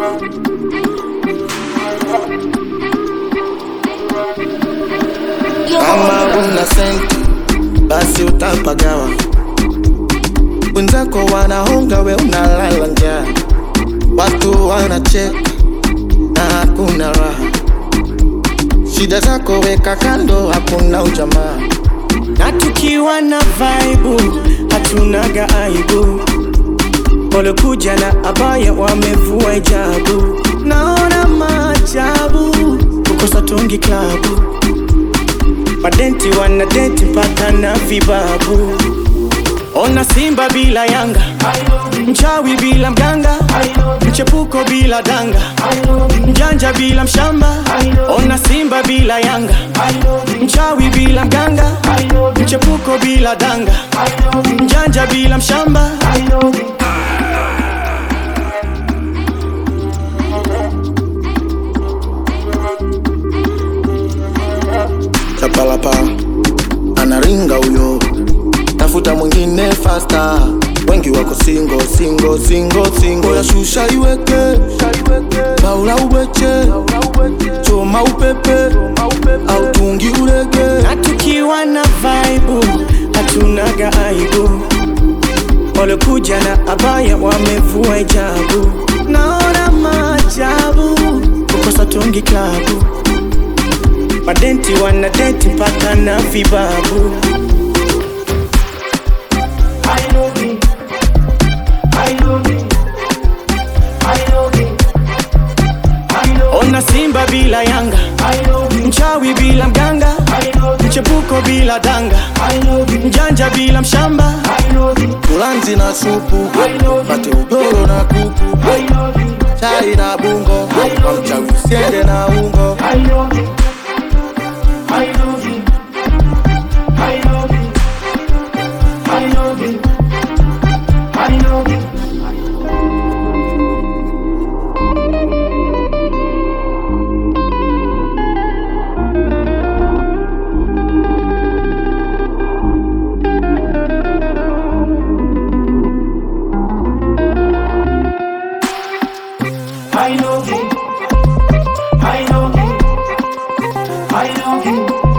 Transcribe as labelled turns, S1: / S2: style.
S1: Kama una senti basi utapagawa, wenzako wanahonga we unalala njaa, watu wanacheka na hakuna raha, shida zako weka kando, hakuna ujamaa.
S2: Na tukiwa na vibe hatunaga aibu, pole kuja na abaya wamevua hijabu, naona maajabu kukosa tungi klabu, madenti wanadenti mpaka na vibabu. Ona Simba bila Yanga, mchawi bila mganga, mchepuko bila danga, mjanja bila mshamba. Ona Simba bila Yanga, mchawi bila mganga, mchepuko bila danga, mjanja bila mshamba.
S1: Chapalapa anaringa huyo, tafuta mwingine faster, wengi wako singo ya shusha iweke, baula ubeche, choma upepe, au tungi urege.
S2: Na tukiwa na vibe hatunaga aibu, pole kuja na abaya wamevua hijabu, naona maajabu kukosa tungi klabu, madenti wanadenti mpaka na vibabu. Ona Simba bila Yanga, mchawi bila mganga, mchepuko bila danga, mjanja bila mshamba.
S1: Ulanzi na supu, pate udoro na kuku, chai na bungo, kwa mchawi siende na ungo.
S3: I know you.